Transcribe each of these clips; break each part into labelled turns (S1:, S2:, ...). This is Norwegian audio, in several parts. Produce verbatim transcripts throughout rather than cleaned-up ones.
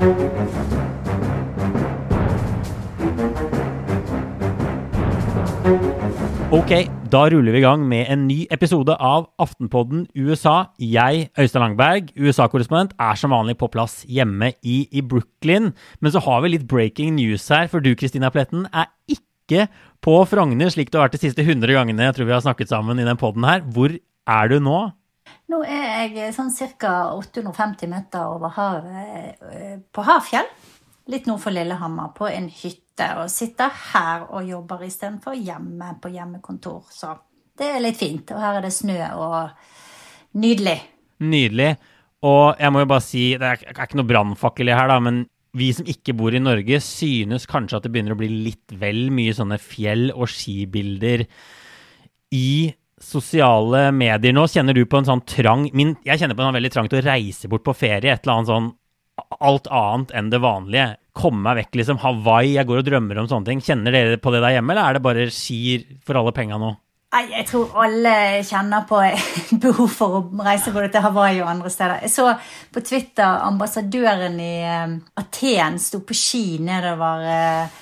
S1: Ok, da ruller vi I gang med en ny episode av Aftenpodden U S A. Jeg, Øystein Langberg, U S A-korrespondent, er som vanlig på plass hjemme I, I Brooklyn. Men så har vi litt breaking news her, for du, Kristina Pletten, er ikke på Frogner, slik du har vært de siste hundre gangene jeg tror vi har snakket sammen I den podden her. Hvor er du nå?
S2: Nå er jeg sånn cirka åtte hundre og femti meter over havet på Hafjell, litt nord for Lillehammer, på en hytte, og sitter her og jobber I stedet for hjemme på hjemmekontor. Så det er litt fint, og her er det snø og nydelig.
S1: Nydelig, og jeg må jo bare si, det er, er ikke noe brandfakkel I her da, men vi som ikke bor I Norge synes kanskje at det begynner å bli litt vel mye sånne fjell- og skibilder I sosiale medier. Nå kjenner du på en sånn trang, min, jeg kjenner på en veldig trang til å reise bort på ferie, et eller annet sånn alt annet enn det vanlige. Komme meg vekk, liksom Hawaii, jeg går og drømmer om sånne ting. Kjenner dere på det der hjemme, eller er det bare skier for alle penger nå?
S2: Nei, jeg tror alle kjenner på behov for å reise både til Hawaii og andre steder. Jeg så på Twitter ambassadøren I uh, Aten stod på ski nedover uh,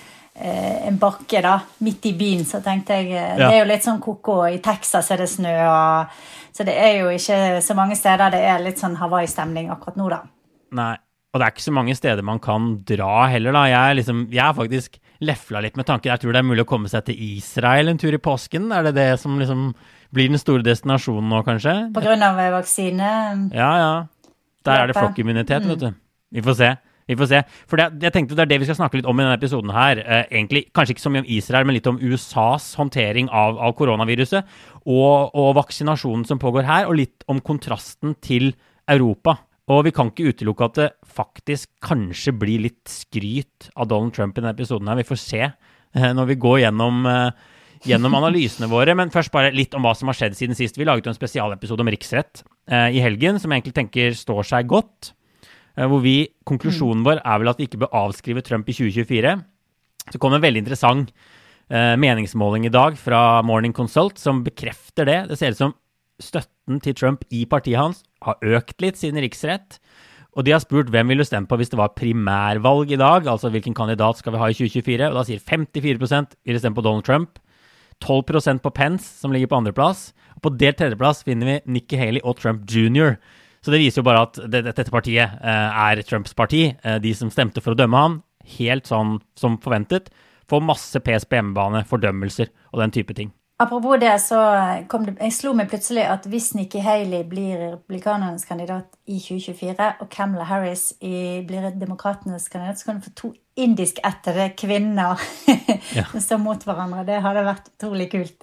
S2: en bakke da, midt I byen, så tenkte jeg, uh, ja. Det er jo litt sånn koko, I Texas er det snø, og, så det er jo ikke så mange steder, det er litt sånn Hawaii-stemning akkurat nå da.
S1: Nei. Og det er ikke så mange steder man kan dra heller da. Jeg er, liksom, jeg er faktisk leffla litt med tanken. Jeg tror det er mulig å komme seg til Israel en tur I påsken. Er det det som liksom blir den store destinasjonen nå, kanskje?
S2: På grunn av vaksine?
S1: Ja, ja. Der er det flokkimmunitet, mm. vet du. Vi får se. Vi får se. For det, jeg tenkte det er det vi skal snakke litt om I denne episoden her. Eh, egentlig, kanskje ikke så mye om Israel, men litt om U S A's håndtering av, av koronaviruset, og, og vaksinasjonen som pågår her, og litt om kontrasten til Europa. Og vi kan ikke utelukke at det faktisk kanskje blir litt skryt av Donald Trump I denne episoden her. Vi får se når vi går gjennom, gjennom analysene våre. Men først bare litt om hva som har skjedd siden sist. Vi laget en spesialepisode om riksrett I helgen, som jeg egentlig tenker står seg godt. Hvor vi, konklusjonen vår er vel at vi ikke bør avskrive Trump I tjue tjuefire. Så kom en veldig interessant meningsmåling I dag fra Morning Consult, som bekrefter det. Det ser ut som støtten til Trump I partiet hans har økt litt siden riksrett, og de har spurt hvem vil du stemme på hvis det var primærvalg I dag, altså hvilken kandidat skal vi ha I tjue tjuefire, og da sier femtifire prosent vil stemme på Donald Trump, tolv prosent på Pence, som ligger på andre plass, og på delt tredjeplass finner vi Nikki Haley og Trump junior Så det viser jo bare at det, dette partiet eh, er Trumps parti, eh, de som stemte for å dømme ham, helt sånn som forventet, får masse pes på hjemmebane, fordømmelser og den type ting.
S2: Apropos det, så kom det, jeg slo meg plutselig at hvis Nikki Haley blir republikanernes kandidat I tjue tjuefire, og Kamala Harris I, blir demokratenes kandidat, så kan du få to indisk-ættede kvinner ja. Som står mot hverandre. Det hadde vært utrolig kult.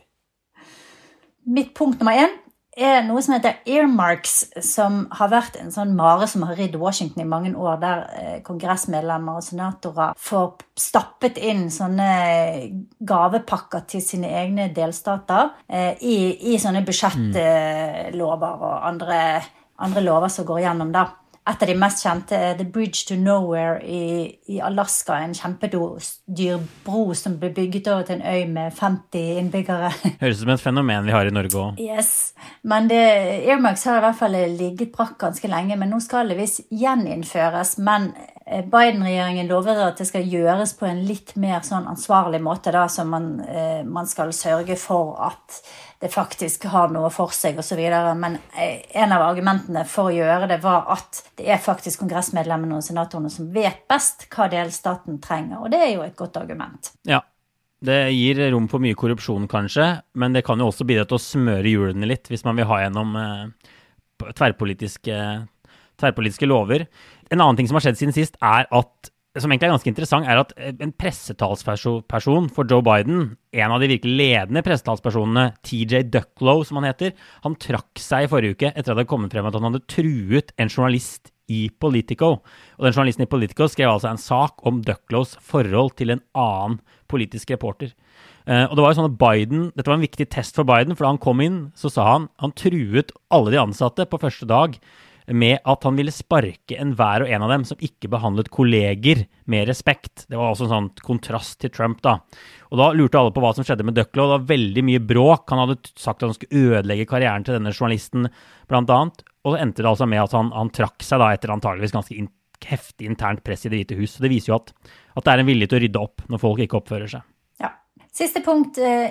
S2: Mitt punkt nummer én er noe som heter earmarks, som har vært en sånn mare som har ridd Washington I mange år, der eh, kongressmedlemmer og senatorer får stappet inn sånne gavepakker til sine egne delstater eh, i, I sånne budsjettlover og andre, andre lover som går gjennom da. Et av de mest kjente er The Bridge to Nowhere I, I Alaska, en kjempedyr bro som ble bygget over til en øy med femti innbyggere.
S1: Høres ut som et fenomen vi har I Norge også.
S2: Yes, men det, earmarks har I hvert fall ligget brakk ganske lenge, men nå skal det visst gjeninnføres, men Biden-regjeringen lover at det skal gjøres på en litt mer sånn ansvarlig måte da, så man, eh, man skal sørge for at det faktisk har noe for seg og så videre, men en av argumentene for å gjøre det var at det er faktisk kongressmedlemmene og senatorene som vet best hva delstaten trenger, og det er jo et godt argument.
S1: Ja, det gir rom for mye korrupsjon kanskje, men det kan jo også bidra til å smøre hjulene litt hvis man vil ha gjennom eh, tverrpolitiske, tverrpolitiske lover. En annen ting som har skjedd siden sist er at som egentlig er ganske interessant, er at en pressetalsperson for Joe Biden, en av de virkelig ledende pressetalspersonene, T J Ducklow, som han heter, han trakk seg I forrige uke etter at det hadde kommet frem at han hadde truet en journalist I Politico. Og den journalisten I Politico skrev altså en sak om Ducklows forhold til en annen politisk reporter. Uh, og det var jo sånn at Biden, dette var en viktig test for Biden, for da han kom inn, så sa han, han truet alle de ansatte på første dag, med at han ville sparke en hver og en av dem som ikke behandlet kolleger med respekt. Det var også en sånn kontrast til Trump da. Og da lurte alle på hva som skjedde med Ducklow. Det var veldig mye bråk. Han hadde sagt at han skulle ødelegge karrieren til denne journalisten, blant annet. Og så endte det altså med at han, han trakk seg da etter antageligvis ganske ganske heftig internt press i Det hvite hus. Så det viser jo at, at det er en vilje til å rydde opp når folk ikke oppfører seg.
S2: Ja. Siste punkt er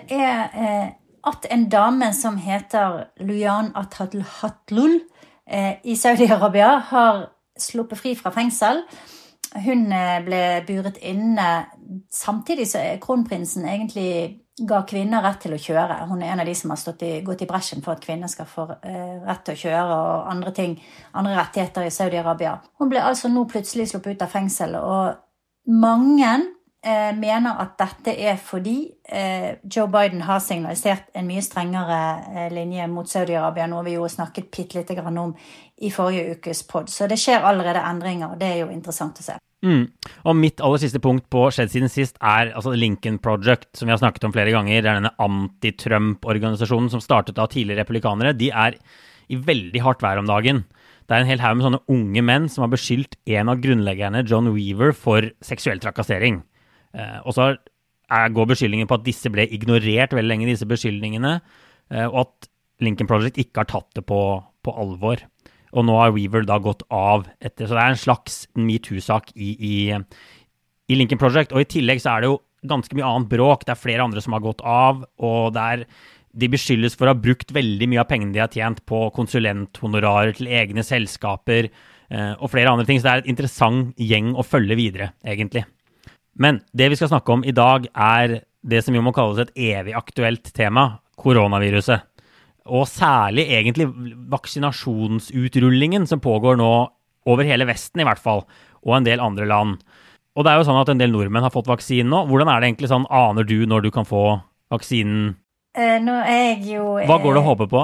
S2: at en dame som heter Lujan Athatlul i Saudi-Arabia har sluppet fri fra fengsel. Hun ble buret inne samtidig så kronprinsen egentlig ga kvinner rett til å kjøre. Hun er en av de som har stått i, gått i bresjen for at kvinner skal få eh, rett til å kjøre og andre ting, andre rettigheter i Saudi-Arabia. Hun ble altså nå plutselig sluppet ut av fengsel, og mange eh, mener at dette er fordi eh, Joe Biden har signalisert en mye strengere eh, linje mot Saudi-Arabia, noe vi jo snakket pittelite grann om i forrige ukes podd. Så det skjer allerede endringer, og det er jo interessant å se.
S1: Mm. Og mitt aller siste punkt på skjedd siden sist er altså Lincoln Project, som vi har snakket om flere ganger. Det er denne anti-Trump-organisasjonen som startet av tidligere republikanere. De er i veldig hardt vær om dagen. Det er en hel haug med sånne unge menn som har beskyldt en av grunnleggerne, John Weaver, for seksuell trakassering. Eh, og så er, går beskyldningen på at disse ble ignorert veldig lenge, disse beskyldningene, eh, og at Lincoln Project ikke har tatt det på, på alvor. Og nå har Weaver da gått av etter, så det er en slags MeToo-sak i, i, i Lincoln Project. Og i tillegg så er det jo ganske mye annet bråk. Det er flere andre som har gått av, og det er, de beskyldes for å ha brukt veldig mye av pengene de har tjent på konsulenthonorarer til egne selskaper eh, og flere andre ting. Så det er et interessant gjeng å følge videre, egentlig. Men det vi skal snakke om i dag er det som jo må kalles et evig aktuelt tema, koronaviruset. Og særlig egentlig vaksinasjonsutrullingen som pågår nå over hele Vesten i hvert fall, og en del andre land. Og det er jo sånn at en del nordmenn har fått vaksinen nå. Hvordan er det egentlig sånn, aner du når du kan få vaksinen?
S2: Eh, nå er jeg jo...
S1: Hva går det å håpe på?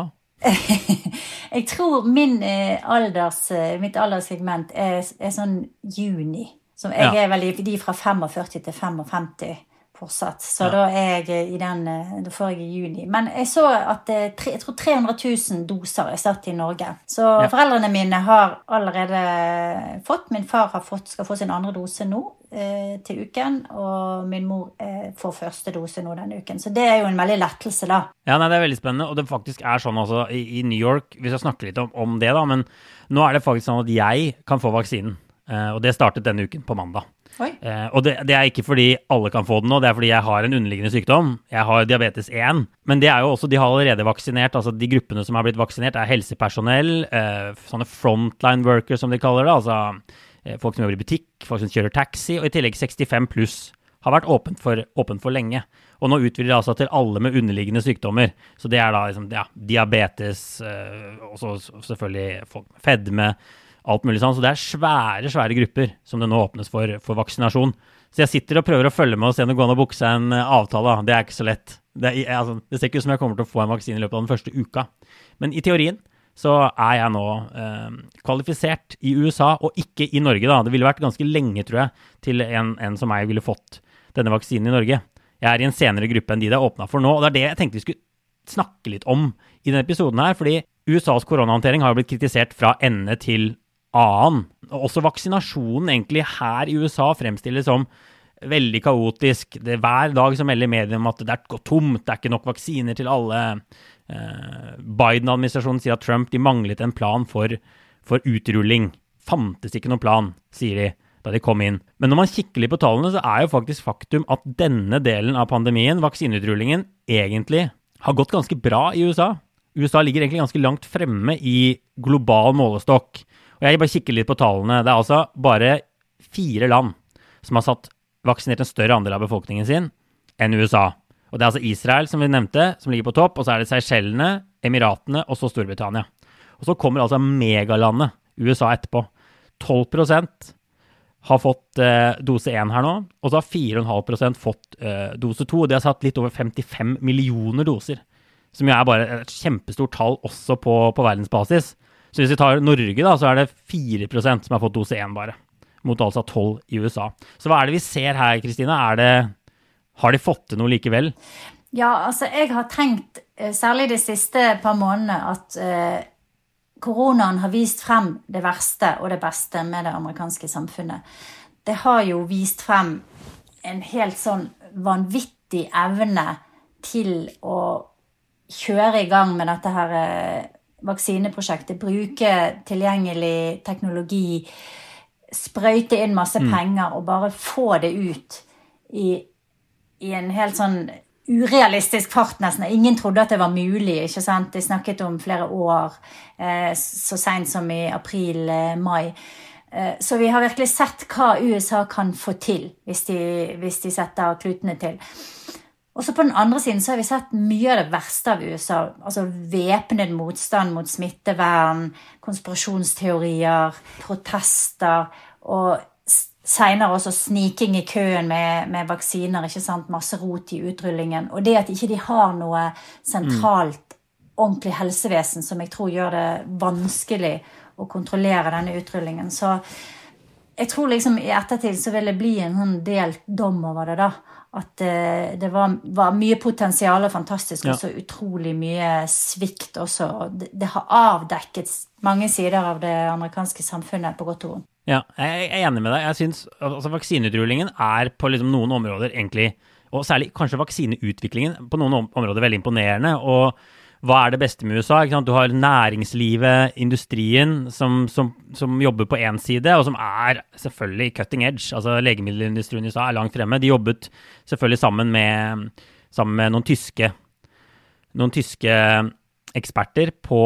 S2: Jeg tror min alders, mitt alderssegment er, er sånn juni. Som jeg ja. Er veldig, de fra førtifem til femtifem. Fortsatt. Så ja. Da er jeg i den, da får jeg i juni. Men jeg så at tre, jeg tror tre hundre tusen doser er satt i Norge. Så ja. Foreldrene mine har allerede fått, min far har fått, skal få sin andre dose nå eh, til uken, og min mor eh, får første dose nå denne uken. Så det er jo en veldig lettelse da.
S1: Ja, nei, det er veldig spennende, og det faktisk er sånn altså i, i New York, vi skal snakke litt om, om det da, men nå er det faktisk sånn at jeg kan få vaksinen, eh, og det startet denne uken på mandag. Eh, og det, det er ikke fordi alle kan få den nå, det er fordi jeg har en underliggende sykdom. Jeg har diabetes én, men det er jo også, de har allerede vaksinert, altså de gruppene som har blitt vaksinert er helsepersonell, eh, sånne frontline workers som de kaller det, altså eh, folk som jobber i butikk, folk som kjører taxi, og i tillegg sekstifem pluss har vært åpent for, åpent for lenge. Og nå utvider det altså til alle med underliggende sykdommer. Så det er da liksom, ja, diabetes, eh, og så selvfølgelig folk med fedme, alt mulig sånn, så det er svære, svære grupper som det nå åpnes for, for vaksinasjon. Så jeg sitter og prøver å følge med og se om det går an å bukse seg en avtale. Det er ikke så lett. Det, er, altså, det ser ikke ut som jeg kommer til å få en vaksine i løpet av den første uka. Men i teorien så er jeg nå eh, kvalifisert i U S A, og ikke i Norge da. Det ville vært ganske lenge, tror jeg, til en, en som meg ville fått denne vaksinen i Norge. Jeg er i en senere gruppe enn de det er åpnet for nå, og det er det jeg tenkte vi skulle snakke litt om i denne episoden her, fordi U S As koronahåndtering har jo blitt kritisert fra ende til annen. Også vaksinasjonen egentlig her i U S A fremstilles som veldig kaotisk. Det er hver dag som melder mediene om at det er gått tomt, det er ikke nok vaksiner til alle. Eh, Biden-administrasjonen sier at Trump de manglet en plan for, for utrulling. Fantes ikke noen plan, sier de da de kom inn. Men når man kikker litt på tallene, så er jo faktisk faktum at denne delen av pandemien, vaksinutrullingen, egentlig har gått ganske bra i U S A. U S A ligger egentlig ganske langt fremme i global målestokk. Og jeg bare kikker litt på tallene. Det er altså bare fire land som har satt vaksinert en større andel av befolkningen sin enn U S A. Og det er altså Israel, som vi nevnte, som ligger på topp, og så er det Seychellene, Emiratene, og så Storbritannia. Og så kommer altså megalandet U S A etterpå. tolv prosent har fått eh, dose én her nå, og så har fire komma fem prosent fått eh, dose to, og de har satt litt over femtifem millioner doser, som jo er bare et kjempestort tall også på, på verdensbasis. Så hvis vi tar Norge da, så er det fire prosent som har fått dose én bare, mot altså tolv i U S A. Så hva er det vi ser her, Kristina? Er det, har de fått til noe likevel?
S2: Ja, altså jeg har tenkt, særlig de siste par månedene, at eh, koronaen har vist frem det verste og det beste med det amerikanske samfunnet. Det har jo vist frem en helt sånn vanvittig evne til å kjøre i gang med dette her eh, vaksineprosjektet, bruke tilgjengelig teknologi, sprøyte inn masse penger og bare få det ut i, i en helt sånn urealistisk fart nesten. Ingen trodde at det var mulig, ikke sant? De snakket om flere år, eh, så sent som i april, eh, mai. Eh, så vi har virkelig sett hva U S A kan få til hvis de, hvis de setter klutene til. Og så på den andre siden så har vi sett mye av det verste av U S A, altså væpnet motstand mot smittevern, konspirasjonsteorier, protester, og senere også sniking i køen med, med vaksiner, ikke sant, masse rot i utrullingen, og det at ikke de har noe sentralt, ordentlig helsevesen, som jeg tror gjør det vanskelig å kontrollere denne utrullingen. Så jeg tror liksom i ettertid så vil det bli en sånn delt dom over det da, at uh, det var, var mye potensial og fantastisk, ja. Og så utrolig mye svikt også. Det, det har avdekket mange sider av det amerikanske samfunnet på godt og vondt.
S1: Ja, jeg er enig med deg. Jeg synes altså, vaksinutrullingen er på liksom, noen områder egentlig, og særlig kanskje vaksineutviklingen på noen områder veldig imponerende, og hva er det beste med U S A? Ikke sant? Du har næringslivet, industrien som, som, som jobber på en side, og som er selvfølgelig cutting edge. Altså legemiddelindustrien i U S A er langt fremme. De jobbet selvfølgelig sammen med, sammen med noen tyske, noen tyske eksperter på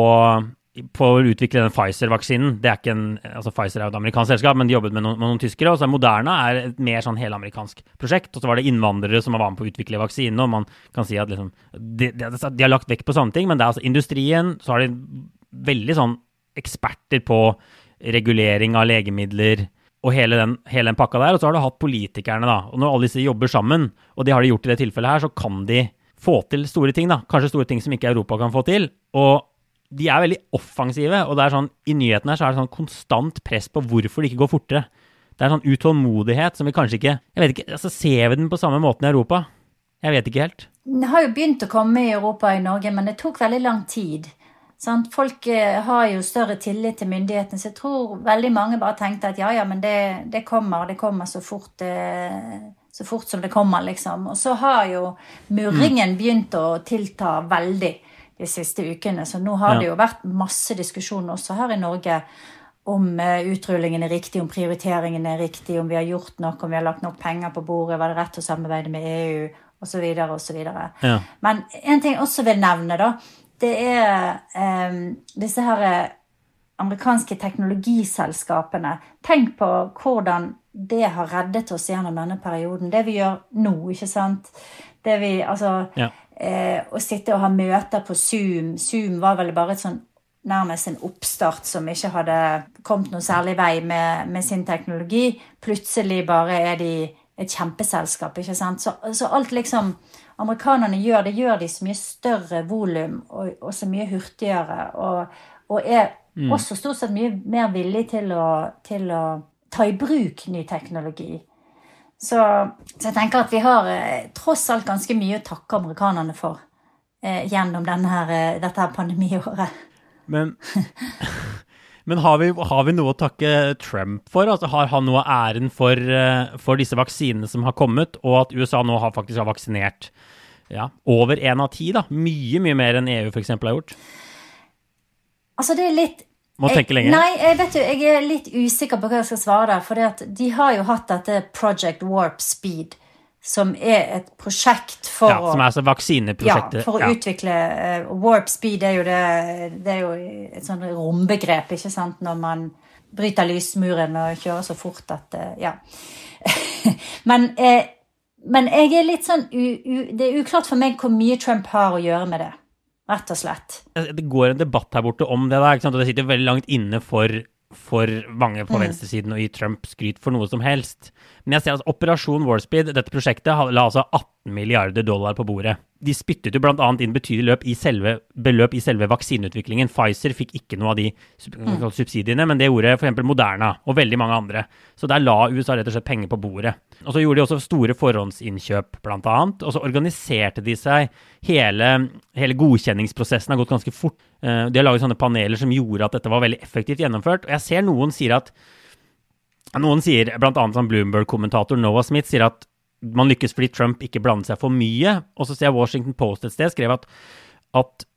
S1: på å utvikle den Pfizer-vaksinen. Det er ikke en, altså Pfizer er jo et amerikansk selskap, men de jobbet med noen, med noen tyskere, og så er Moderna er et mer sånn helamerikansk prosjekt, og så var det innvandrere som var med på å utvikle vaksinen, og man kan si at liksom, de, de, de har lagt vekk på sånne ting, men det er altså industrien, så har de veldig sånn eksperter på regulering av legemidler, og hele den, hele den pakka der, og så har du hatt politikerne da, og når alle disse jobber sammen, og det har de gjort i det tilfellet her, så kan de få til store ting da, kanskje store ting som ikke Europa kan få til, og de er veldig offensive, og det er sånn, i nyhetene her så er det sånn konstant press på hvorfor det ikke går fortere. Det er sånn utålmodighet som vi kanskje ikke, jeg vet ikke, altså ser vi den på samme måten i Europa? Jeg vet ikke helt.
S2: Det har jo begynt å komme i Europa og i Norge, men det tok veldig lang tid. Sant? Folk har jo større tillit til myndighetene, så jeg tror veldig mange bare tenkte at ja, ja, men det, det kommer, det kommer så fort, så fort som det kommer, liksom. Og så har jo murringen begynt å tilta veldig de siste ukene, så nå har det jo vært masse diskusjon også her i Norge om utrullingen er riktig, om prioriteringen er riktig, om vi har gjort nok, om vi har lagt nok penger på bordet, var det rett å samarbeide med E U, og så videre, og så videre. Ja. Men en ting jeg også vil nevne da, det er um, disse her amerikanske teknologiselskapene. Tenk på hvordan det har reddet oss gjennom denne perioden. Det vi gjør nå, ikke sant? Det vi, altså... Ja. Eh, å sitte og ha møter på Zoom. Zoom var vel bare et sånn, nærmest en oppstart som ikke hadde kommet noe særlig vei med, med sin teknologi. Plutselig bare er de et kjempeselskap, ikke sant? Så, så alt liksom amerikanerne gjør, det gjør de så mye større volum og, og så mye hurtigere og, og er mm. også stort sett mye mer villig til å, til å ta i bruk ny teknologi. Så, så jeg tenker at vi har eh, tross alt ganske mye å takke amerikanerne for eh, gjennom denne her, eh, dette her pandemiåret.
S1: Men, men har, vi, har vi noe å takke Trump for? Altså, har han noe æren for, uh, for disse vaksinene som har kommet, og at U S A nå har faktisk har vaksinert ja, over en av ti, da? Mye, mye mer enn E U for eksempel har gjort.
S2: Altså det er litt
S1: Må tenke lenge.
S2: Nei, jeg vet jo, jeg er litt usikker på hva jeg skal svare der, for de har jo hatt dette Project Warp Speed, som er et prosjekt for
S1: ja, som er altså vaksineprosjektet.
S2: Ja, for å ja. utvikle, uh, Warp Speed er jo, det, det er jo et sånt rombegrep, ikke sant, når man bryter lysmuren og kjører så fort at, uh, ja. men, uh, men jeg er litt sånn, u, u, det er uklart for meg hvor mye Trump har å gjøre med det. Rett og slett.
S1: Det går en debatt her borte om det der, ikke sant? Og det sitter veldig langt inne for, for mange på mm. venstresiden og i Trump skryt for noe som helst. Men jeg ser at Operasjon Warp Speed, dette prosjektet, la altså atten milliarder dollar på bordet. De spyttet jo blant annet inn betydelig løp i selve, beløp i selve vaksineutviklingen. Pfizer fikk ikke noe av de mm. subsidiene, men det gjorde for eksempel Moderna og veldig mange andre. Så der la U S A rett og slett penger på bordet. Og så gjorde de også store forhåndsinnkjøp blant annet, og så organiserte de seg. Hele, hele godkjenningsprosessen har gått ganske fort. De har laget sånne paneler som gjorde at dette var veldig effektivt gjennomført. Og jeg ser noen sier at, noen sier, blant annet som Bloomberg-kommentator Noah Smith, sier at man lykkes fordi Trump ikke blander seg for mye, og så ser jeg Washington Post et sted skrev at, at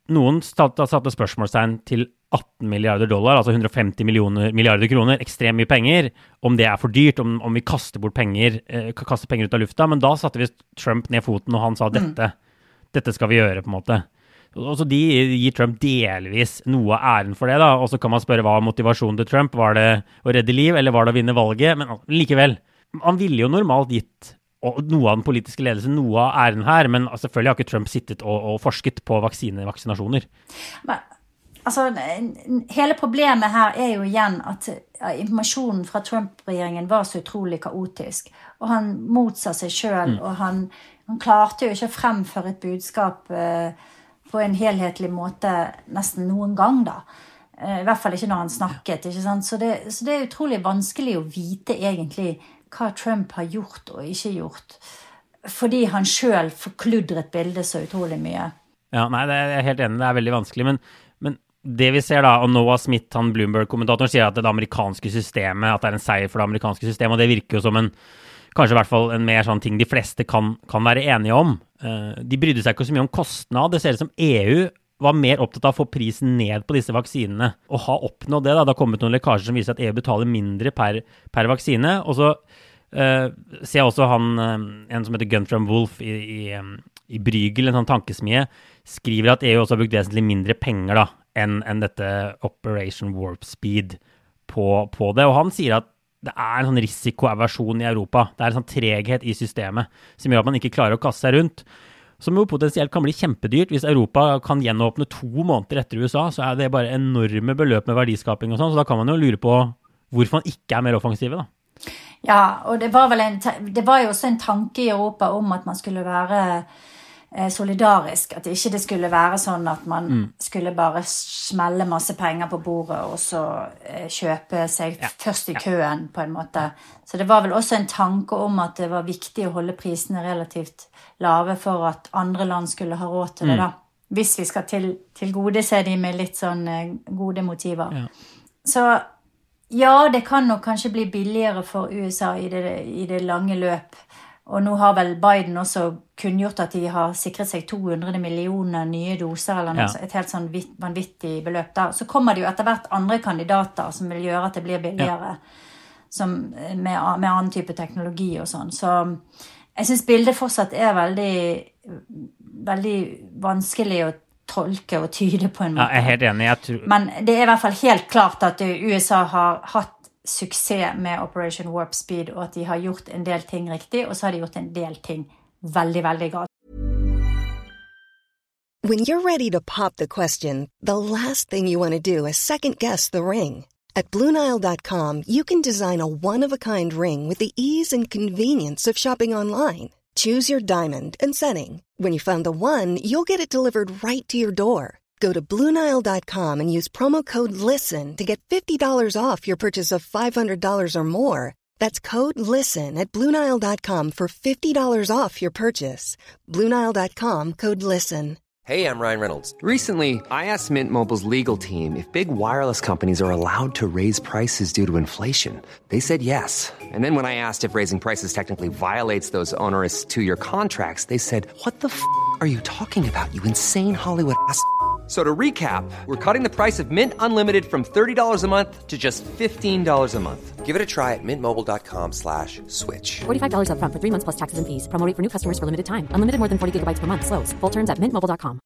S1: noen satte, satte spørsmålstegn til atten milliarder dollar, altså hundre og femti millioner, milliarder kroner, ekstremt mye penger, om det er for dyrt, om, om vi kaster bort penger, eh, kaster penger ut av lufta, men da satte vi Trump ned foten, og han sa dette, mm. dette skal vi gjøre på en måte. Og så de gir Trump delvis noe av æren for det da, og så kan man spørre hva var motivasjonen til Trump, var det å redde liv, eller var det å vinne valget, men likevel, han ville jo normalt gitt og noe av den politiske ledelsen, noe av æren her, men selvfølgelig har ikke Trump sittet og, og forsket på vaksine, vaksinasjoner.
S2: Men, altså, hele problemet her er jo igjen at informasjonen fra Trump-regjeringen var så utrolig kaotisk, og han motsa seg selv, mm. og han, han klarte jo ikke å fremføre et budskap eh, på en helhetlig måte nesten noen gang da. Eh, I hvert fall ikke når han snakket, ikke sant? Så det, så det er utrolig vanskelig å vite egentlig hva Trump har gjort og ikke gjort, fordi han selv forkludret bildet så utrolig mye.
S1: Ja, nei, det er jeg helt enig, det er veldig vanskelig, men, men det vi ser da, og Noah Smith, han Bloomberg-kommentatoren, sier at det amerikanske systemet, at det er en seier for det amerikanske systemet, og det virker jo som en, kanskje i hvert fall en mer sånn ting de fleste kan, kan være enige om. De brydde seg ikke så mye om kostnad, det ser ut som E U var mer opptatt av å få prisen ned på disse vaksinene, og ha oppnådd det da. Det har kommet noen lekkasjer som viser at E U betaler mindre per, per vaksine, og så uh, ser jeg også han, uh, en som heter Guntram Wolf i, i, um, i Brygel, en sånn tankesmie, skriver at E U også har brukt vesentlig mindre penger da, enn, enn dette Operation Warp Speed på, på det, og han sier at det er en sånn risikoaversjon i Europa, det er en sånn treghet i systemet, som gjør at man ikke klarer å kaste seg rundt, som jo potensielt kan bli kjempedyrt. Hvis Europa kan gjenåpne to måneder etter U S A, så er det bare enorme beløp med verdiskaping og sånn, så da kan man jo lure på hvorfor man ikke er mer offensive da.
S2: Ja, og det var vel en, det var jo også en tanke i Europa om at man skulle være eh, solidarisk, at ikke det skulle være sånn at man mm. skulle bare smelle masse penger på bordet og så eh, kjøpe seg ja. først i køen på en måte. Så det var vel også en tanke om at det var viktig å holde prisene relativt lave for at andre land skulle ha råd til det da. Hvis vi skal til, til gode se de med litt sånn eh, gode motiver. Ja. Så ja, det kan nok kanskje bli billigere for U S A i det, i det lange løp. Og nå har vel Biden også kunngjort at de har sikret seg to hundre millioner nye doser, eller noe, ja. et helt sånn vitt, vanvittig beløp da. Så kommer det jo etter hvert andre kandidater som vil gjøre at det blir billigere, ja. som, med, med annen type teknologi og sånn. Så jeg synes bildet fortsatt er veldig, veldig vanskelig å tolke og tyde på en måte.
S1: Ja, jeg er helt enig. Jeg tror...
S2: Men det er i hvert fall helt klart at U S A har hatt suksess med Operation Warp Speed, og at de har gjort en del ting riktig, og så har de gjort en del ting veldig, veldig galt.
S3: When you're ready to pop the question, the last thing you want to do is second guess the ring. At Blue Nile dot com, you can design a one-of-a-kind ring with the ease and convenience of shopping online. Choose your diamond and setting. When you find the one, you'll get it delivered right to your door. Go to Blue Nile dot com and use promo code LISTEN to get fifty dollars off your purchase of five hundred dollars or more. That's code LISTEN at Blue Nile dot com for fifty dollars off your purchase. Blue Nile dot com, code LISTEN.
S4: Hey, I'm Ryan Reynolds. Recently, I asked Mint Mobile's legal team if big wireless companies are allowed to raise prices due to inflation. They said yes. And then when I asked if raising prices technically violates those onerous two-year contracts, they said, what the f*** are you talking about, you insane Hollywood ass f- So to recap, we're cutting the price of Mint Unlimited from thirty dollars a month to just fifteen dollars a month. Give it a try at mintmobile.com slash switch.
S5: forty-five dollars up front for three months plus taxes and fees. Promo rate for new customers for limited time. Unlimited more than forty gigabytes per month. Slows full terms at mint mobile dot com.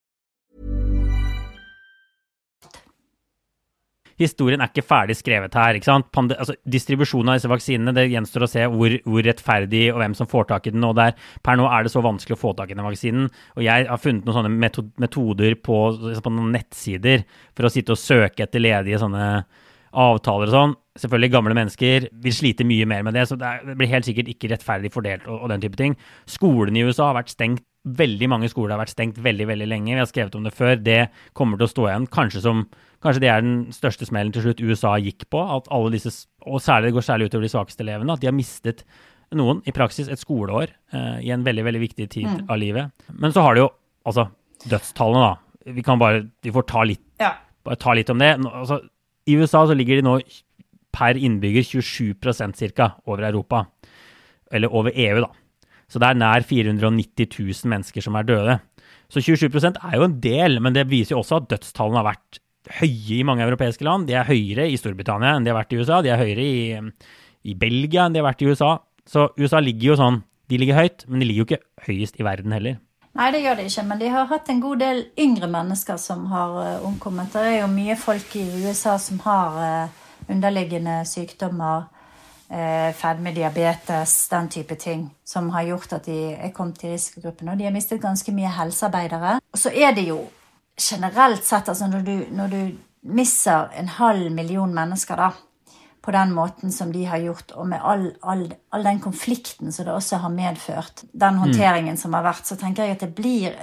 S1: Historien er ikke ferdig skrevet her, ikke sant? Pande- altså, distribusjonen av disse vaksinene, det gjenstår å se hvor, hvor rettferdig og hvem som får tak i den, og der, per nå er det så vanskelig å få tak i den vaksinen, og jeg har funnet noen sånne metod- metoder på, på noen nettsider for å sitte og søke etter ledige sånne avtaler og sånn. Selvfølgelig gamle mennesker vil slite mye mer med det, så det, er, det blir helt sikkert ikke rettferdig fordelt og, og den type ting. Skolen i U S A har vært stengt, veldig mange skoler har vært stengt veldig, veldig lenge. Vi har skrevet om det før. Det kommer til å stå igjen, kanskje som Kanskje det er den største smellen til slutt U S A gikk på, at alle disse, og særlig det går særlig utover de svakeste elevene, at de har mistet noen, i praksis et skoleår, eh, i en veldig, veldig viktig tid mm. av livet. Men så har det jo, altså, dødstallene da. Vi kan bare, vi får ta litt, ja. bare ta litt om det. Altså, i U S A så ligger de nå per innbygger tjuesju prosent cirka over Europa, eller over E U da. Så det er nær fire hundre og nitti tusen mennesker som er døde. Så tjuesju prosent er jo en del, men det viser jo også at dødstallene har vært høye i mange europeiske land. De er høyere i Storbritannia enn de har vært i U S A. De er høyere i, i Belgia enn de har vært i U S A. Så U S A ligger jo sånn, de ligger høyt, men de ligger jo ikke høyest i verden heller.
S2: Nei, det gjør de ikke, men de har hatt en god del yngre mennesker som har uh, omkommet. Det er jo mye folk i U S A som har uh, underliggende sykdommer, uh, fedme, diabetes, den type ting, som har gjort at de er kommet i risikogruppen, og de har mistet ganske mye helsearbeidere. Og så er det jo generelt sett, altså når du, når du misser en halv million mennesker da, på den måten som de har gjort, og med all, all, all den konflikten som det også har medført, den håndteringen mm. som har vært, så tenker jeg at det blir,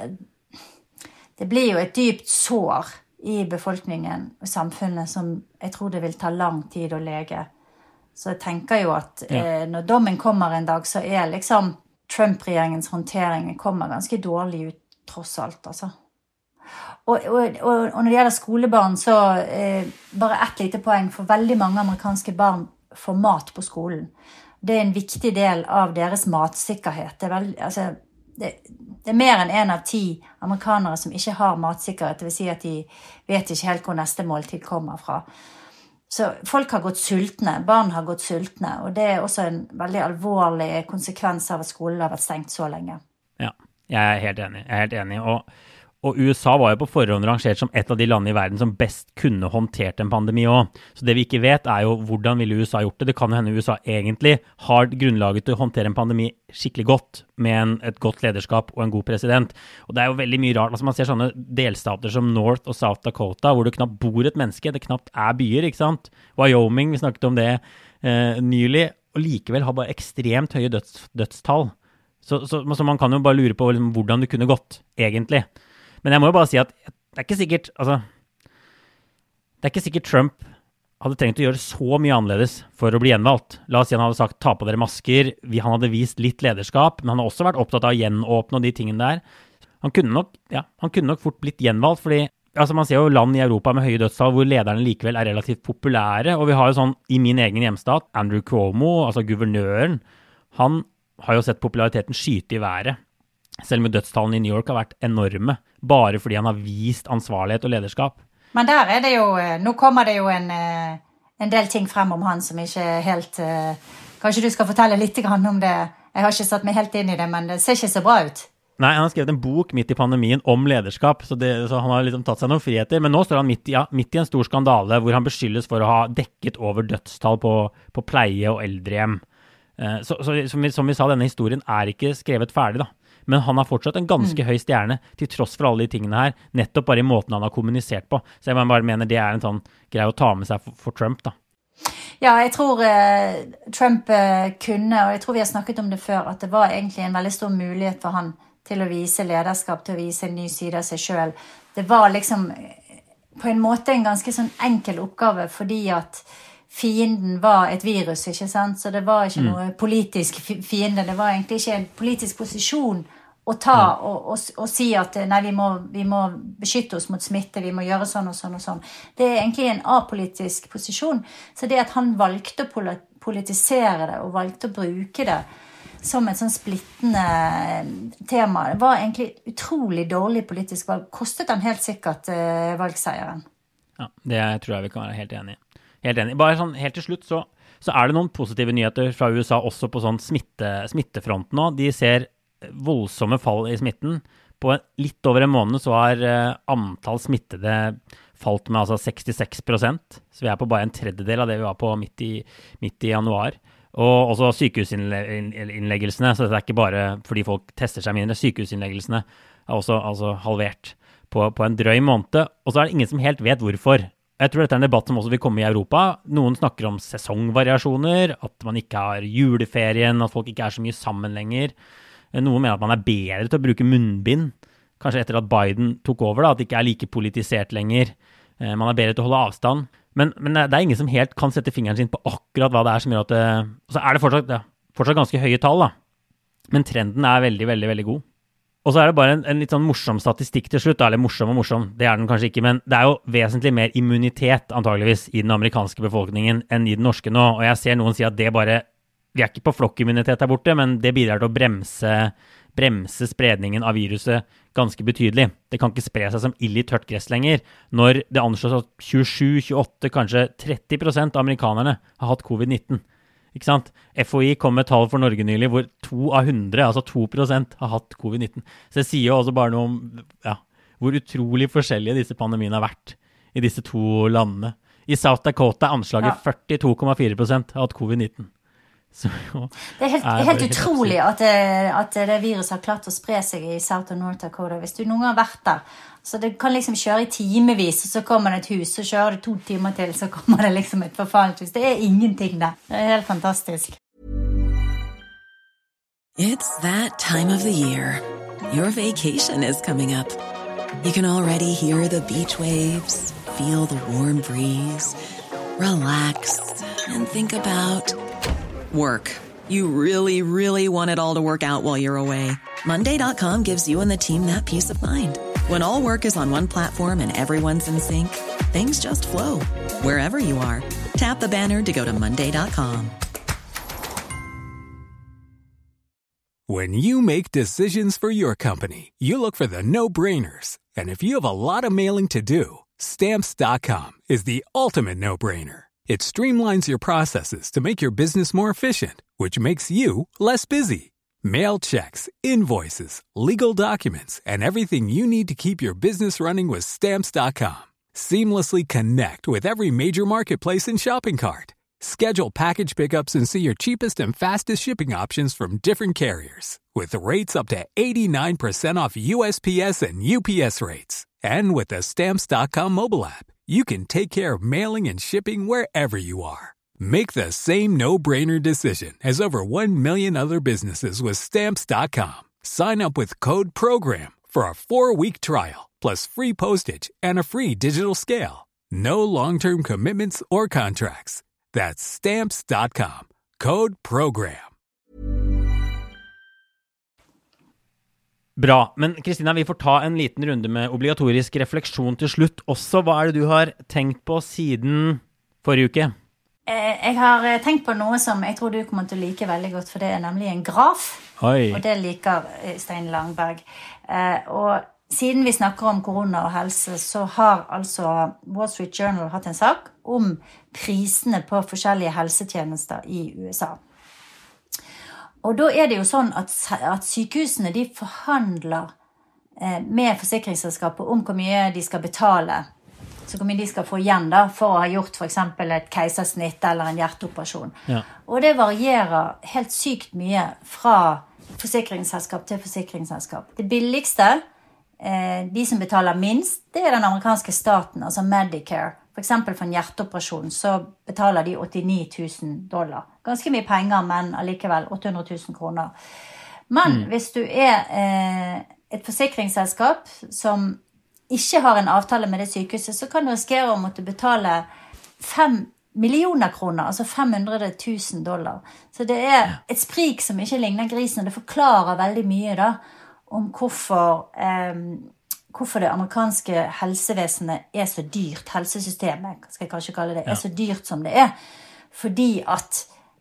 S2: det blir jo et dypt sår i befolkningen og samfunnet som jeg tror det vil ta lang tid å lege. Så jeg tenker jo at ja. eh, når dommen kommer en dag, så er liksom Trump-regjeringens håndtering kommer ganske dårlig ut, tross alt, altså. Og, og, og når det gjelder skolebarn, så eh, bare ett lite poeng, for veldig mange amerikanske barn får mat på skolen. Det er en viktig del av deres matsikkerhet. Det er, veld, altså, det, det er mer enn en av ti amerikanere som ikke har matsikkerhet, det vil si at de vet ikke helt hvor neste måltid kommer fra. Så folk har gått sultne, barn har gått sultne, og det er også en veldig alvorlig konsekvens av at skolen har vært stengt så lenge.
S1: Ja, jeg er helt enig, jeg er helt enig, og Og U S A var jo på forhånd rangert som et av de landene i verden som best kunne håndtert en pandemi også. Så det vi ikke vet er jo hvordan ville U S A gjort det. Det kan jo hende U S A egentlig har grunnlaget til å håndtere en pandemi skikkelig godt med en, et godt lederskap og en god president. Og det er jo veldig mye rart. Altså man ser sånne delstater som North og South Dakota hvor det knapt bor et menneske. Det knapt er byer, ikke sant? Wyoming, vi snakket om det eh, nylig, og likevel har bare ekstremt høye døds, dødstall. Så, så, så man kan jo bare lure på liksom, hvordan det kunne gått, egentlig. Men jeg må jo bare si at det er ikke sikkert, altså, det er ikke sikkert Trump hadde trengt å gjøre så mye annerledes for å bli gjenvalgt. La oss si han hadde sagt, ta på dere masker, vi, han hadde vist litt lederskap, men han har også vært opptatt av å gjenåpne og de tingene der. Han kunne nok, ja, han kunne nok fort blitt gjenvalgt, fordi altså man ser jo land i Europa med høye dødstall hvor lederne likevel er relativt populære, og vi har jo sånn, i min egen hjemstat, Andrew Cuomo, altså guvernøren, han har jo sett populariteten skyte i været. Selv med dødstallene i New York har vært enorme, bare fordi han har vist ansvarlighet og lederskap.
S2: Men der er det jo, nå kommer det jo en, en del ting frem om han som ikke er helt, kanskje du skal fortelle litt om det, jeg har ikke satt meg helt inn i det, men det ser ikke så bra ut.
S1: Nei, han har skrevet en bok midt i pandemien om lederskap, så, det, så han har liksom tatt seg noen friheter, men nå står han midt i, ja, midt i en stor skandale hvor han beskyldes for å ha dekket over dødstall på, på pleie og eldrehjem. Så, så som, vi, som vi sa, denne historien er ikke skrevet ferdig da. Men han har fortsatt en ganske mm. høy stjerne til tross for alle de tingene her, nettopp bare i måten han har kommunisert på. Så jeg bare mener det er en sånn greie å ta med seg for, for Trump da.
S2: Ja, jeg tror eh, Trump eh, kunne, og jeg tror vi har snakket om det før, at det var egentlig en veldig stor mulighet for han til å vise lederskap, til å vise en ny side av seg selv. Det var liksom på en måte en ganske sånn enkel oppgave, fordi at fienden var et virus, ikke sant? Så det var ikke noe politisk fiende, det var egentlig ikke en politisk posisjon å ta og, og, og si at nei, vi må, vi må beskytte oss mot smitte, vi må gjøre sånn og sånn og sånn. Det er egentlig en apolitisk posisjon, så det at han valgte å politisere det og valgte å bruke det som et sånn splittende tema, det var egentlig utrolig dårlig politisk valg. Kostet han helt sikkert uh, valgseieren.
S1: Ja, det tror jeg vi kan være helt enige i. Helt enig. Bare sånn, helt til slutt så, så er det noen positive nyheter fra U S A også på sånn smitte, smittefronten nå. De ser voldsomme fall i smitten. På litt over en måned så har uh, antall smittede falt med altså sekstiseks prosent. Så vi er på bare en tredjedel av det vi var på midt i, midt i januar. Og også sykehusinnleggelsene, så det er ikke bare fordi folk tester seg mindre. Sykehusinnleggelsene er også altså, halvert på, på en drøy måned. Og så er det ingen som helt vet hvorfor. Jeg tror dette er en debatt som også vil komme i Europa. Noen snakker om sesongvariasjoner, at man ikke har juleferien, at folk ikke er så mye sammen lenger. Noen mener at man er bedre til å bruke munnbind, kanskje etter at Biden tok over, da, at det ikke er like politisert lenger. Man er bedre til å holde avstand. Men, men det er ingen som helt kan sette fingeren sin på akkurat hva det er som gjør at det... Og så er det fortsatt, ja, fortsatt ganske høye tall, da. Men trenden er veldig, veldig, veldig god. Og så er det bare en, en litt sånn morsom statistikk til slutt, eller morsom og morsom, det er den kanskje ikke, men det er jo vesentlig mer immunitet antageligvis i den amerikanske befolkningen enn i den norske nå, og jeg ser noen si at det bare, vi er ikke på flokkimmunitet der borte, men det bidrar til å bremse bremse spredningen av viruset ganske betydelig. Det kan ikke spre seg som ild i tørt gress lenger, når det anslås at tjuesju, tjueåtte, kanskje tretti prosent av amerikanerne har hatt covid nitten. Ikke sant? F O I kom med tall for Norge nylig, hvor to av hundre, altså to prosent, har hatt covid nitten. Så det sier jo også bare noe om ja, hvor utrolig forskjellige disse pandemiene har vært i disse to landene. I South Dakota er anslaget ja. førtito komma fire prosent har hatt covid nitten. Så,
S2: det er helt, er helt utrolig at det, at det viruset har klart å spre seg i South og North Dakota. Hvis du noen gang har vært der, så det kan liksom kjøre i timevis, og så kommer det et hus, så kjører det to timer til, så kommer det liksom et forfallent hus. Det er ingenting der. Det er helt fantastisk.
S6: It's that time of the year. Your vacation is coming up. You can already hear the beach waves, feel the warm breeze, relax, and think about work. You really, really want it all to work out while you're away. Monday dot com gives you and the team that peace of mind. When all work is on one platform and everyone's in sync, things just flow. Wherever you are, tap the banner to go to Monday dot com.
S7: When you make decisions for your company, you look for the no-brainers. And if you have a lot of mailing to do, Stamps dot com is the ultimate no-brainer. It streamlines your processes to make your business more efficient, which makes you less busy. Mail checks, invoices, legal documents, and everything you need to keep your business running with Stamps dot com. Seamlessly connect with every major marketplace and shopping cart. Schedule package pickups and see your cheapest and fastest shipping options from different carriers. With rates up to eighty-nine percent off U S P S and U P S rates. And with the Stamps dot com mobile app, you can take care of mailing and shipping wherever you are. Make the same no-brainer decision as over one million other businesses with Stamps dot com. Sign up with code PROGRAM for a four-week trial, plus free postage and a free digital scale. No long-term commitments or contracts. That's Stamps dot com. Code PROGRAM.
S1: Bra, men Kristina, vi får ta en liten runde med obligatorisk refleksjon til slutt. Også, hva er det du har tenkt på siden forrige uke?
S2: Jeg har tenkt på noe som jeg tror du kommer til å like veldig godt, for det er nemlig en graf.
S1: Oi.
S2: Og det liker Stein Langberg. Og siden vi snakker om korona og helse, så har altså Wall Street Journal hatt en sak om prisene på forskjellige helsetjenester i U S A. Og da er det jo sånn at, at sykehusene de forhandler eh, med forsikringsselskapet om hvor mye de skal betale, så hvor mye de skal få igjen da, for å ha gjort for eksempel et keisersnitt eller en hjerteoperasjon. Ja. Og det varierer helt sykt mye fra forsikringsselskap til forsikringsselskap. Det billigste, eh, de som betaler minst, det er den amerikanske staten, altså Medicare. For eksempel for en hjerteoperasjon så betaler de åttini tusen dollar. Ganske mye penger, men allikevel åtte hundre tusen kroner. Men mm. hvis du er eh, et forsikringsselskap som ikke har en avtale med det sykehuset, så kan du risikere å måtte betale fem millioner kroner, altså fem hundre tusen dollar. Så det er et sprik som ikke ligner grisen, og det forklarer veldig mye da, om hvorfor... Eh, hvorfor det amerikanske helsevesenet er så dyrt, helsesystemet, skal jeg kanskje kalle det, er så dyrt som det er, fordi at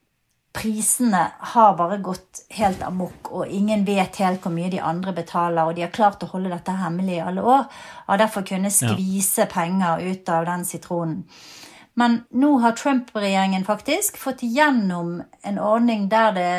S2: prisene har bare gått helt amok, og ingen vet helt hvor mye de andre betaler, og de har klart å holde dette hemmelig i alle år, og derfor kunne skvise penger ut av den sitronen. Men nå har Trump-regjeringen faktisk fått igjennom en ordning der det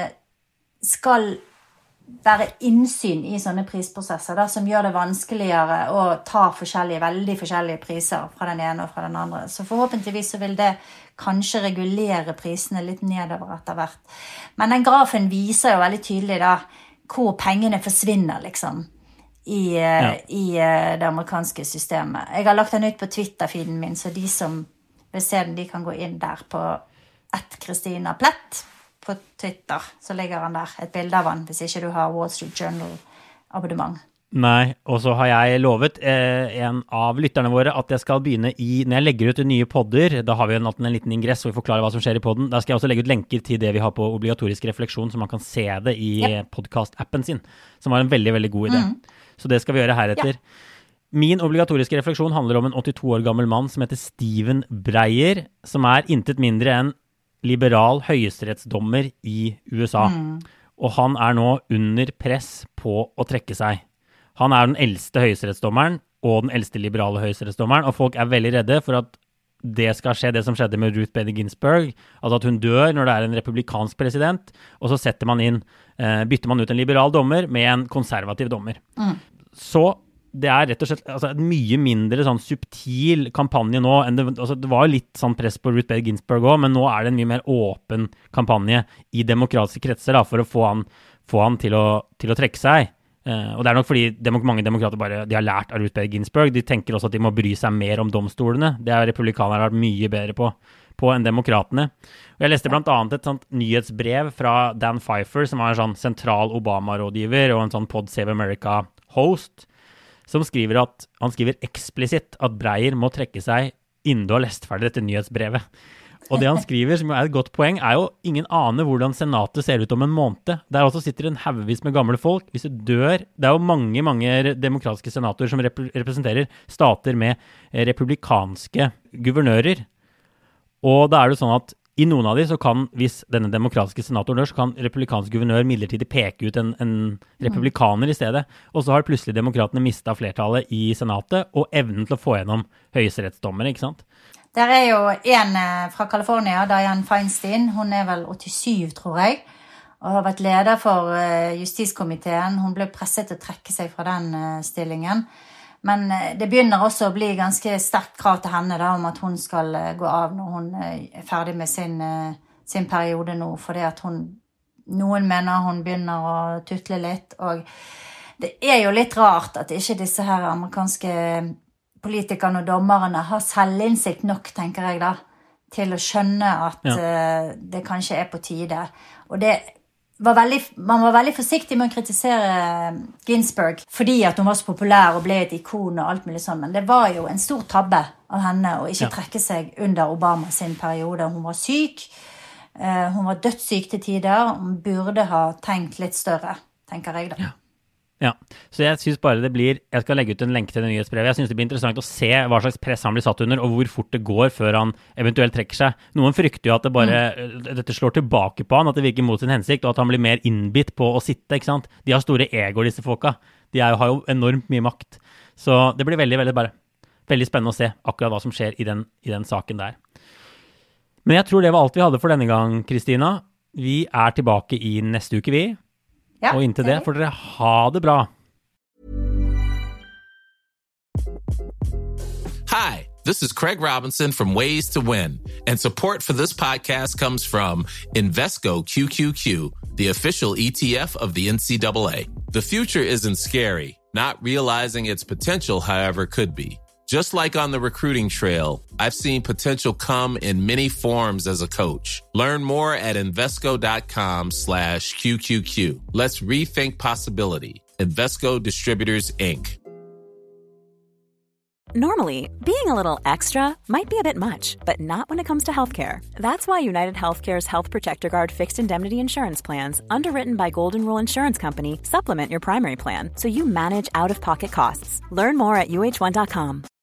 S2: skal være innsyn i sånne prisprosesser da, som gjør det vanskeligere å ta forskjellige, veldig forskjellige priser fra den ene og fra den andre. Så forhåpentligvis så vil det kanskje regulere prisene litt nedover etter hvert. Men den grafen viser jo veldig tydelig da, hvor pengene forsvinner liksom, i, ja. i det amerikanske systemet. Jeg har lagt den ut på Twitter-feeden min, så de som vil se den, de kan gå inn der på at Kristina Plett på Twitter, så ligger han der, et bilde av han, hvis ikke du har Wall Street Journal abonnement.
S1: Nei, og så har jeg lovet eh, en av lytterne våre at jeg skal begynne i, når jeg legger ut nye podder, da har vi en, en liten ingress hvor vi forklarer hva som skjer i podden, da skal jeg også legge ut lenker til det vi har på obligatorisk refleksjon, så man kan se det i yep. podcast-appen sin, som var en veldig, veldig god idé. Mm. Så det skal vi gjøre heretter. Yep. Min obligatoriske refleksjon handler om en åttito år gammel mann som heter Steven Breyer, som er intet mindre enn liberal høyesterettsdommer i U S A. Mm. og han er nå under press på å trekke seg. Han er den eldste høyesterettsdommeren og den eldste liberale høyesterettsdommeren, og folk er veldig redde for at det skal skje, det som skjedde med Ruth Bader Ginsburg, altså at hun dør når det er en republikansk president, og så setter man inn, eh, bytter man ut en liberal dommer med en konservativ dommer. Mm. Så det er rett og slett altså, en mye mindre sånn subtil kampanje nå, enn det, altså, det var litt sånn press på Ruth Bader Ginsburg også, men nå er det en mye mer åpen kampanje i demokratiske kretser da, for å få han, få han til, å, til å trekke seg. Uh, og det er nok fordi demok- mange demokrater bare de har lært av Ruth Bader Ginsburg. De tenker også at de må bry seg mer om domstolene. Det har republikanerne vært mye bedre på, på enn demokratene. Og jeg leste blant annet et sånt nyhetsbrev fra Dan Pfeiffer, som er en sånn sentral Obama-rådgiver og en sånn Pod Save America-host, som skriver at, han skriver eksplisitt at Breyer må trekke seg innen du har lest ferdig dette nyhetsbrevet. Og det han skriver, som er et godt poeng, er jo ingen aner hvordan senatet ser ut om en måned. Der også sitter en haugevis med gamle folk. Hvis du dør, det er jo mange, mange demokratiske senatorer som rep- representerer stater med republikanske guvernører. Og da er det sånn at i noen av de så kan, hvis denne demokratiske senatoren dør, så kan republikansk guvernør midlertidig peke ut en, en republikaner i stedet. Og så har plutselig demokratene mistet flertallet i senatet og evnen til å få gjennom høyesterettsdommere, ikke sant?
S2: Der er jo en fra California, Dianne Feinstein. Hun er vel åttisyv, tror jeg, og har vært leder for justiskomiteen. Hun ble presset til å trekke seg fra den stillingen. Men det begynner også å bli ganske sterkt krav til henne da, om at hun skal gå av når hun er ferdig med sin, sin periode nå, fordi at hun, noen mener hun begynner å tutle litt, og det er jo litt rart at ikke disse her amerikanske politikerne og dommerne har selvinnsikt nok, tenker jeg da, til å skjønne at ja. uh, det kanskje er på tide. Og det var veldig, man var veldig forsiktig med å kritisere Ginsburg, fordi at hun var så populær og ble et ikon og alt mulig sånn, men det var jo en stor tabbe av henne å ikke ja. trekke seg under Obama sin periode. Hun var syk, uh, hun var dødssyk til tider, hun burde ha tenkt litt større, tenker jeg da.
S1: Ja. Ja, så jeg synes bare det blir, jeg skal legge ut en lenke til det nyhetsbrevet, jeg synes det blir interessant å se hva slags press han blir satt under, og hvor fort det går før han eventuelt trekker seg. Noen frykter jo at det bare, mm. dette slår tilbake på han, at det virker mot sin hensikt, og at han blir mer innbitt på å sitte, ikke sant? De har store egoer, disse folka. De er jo, har jo enormt mye makt. Så det blir veldig, veldig bare, veldig spennende å se akkurat hva som skjer i den, i den saken der. Men jeg tror det var alt vi hadde for denne gang, Kristina. Vi er tilbake i neste uke, vi. Ja, og inntil det får dere ha det bra.
S8: Hi, this is Craig Robinson from Ways to Win, and support for this podcast comes from Invesco Q Q Q, the official E T F of the N C double A. The future isn't scary. Not realizing its potential, however, could be. Just like on the recruiting trail, I've seen potential come in many forms as a coach. Learn more at Invesco.com slash QQQ. Let's rethink possibility. Invesco Distributors, Incorporated.
S9: Normally, being a little extra might be a bit much, but not when it comes to healthcare. That's why United Healthcare's Health Protector Guard fixed indemnity insurance plans, underwritten by Golden Rule Insurance Company, supplement your primary plan so you manage out-of-pocket costs. Learn more at U H one dot com.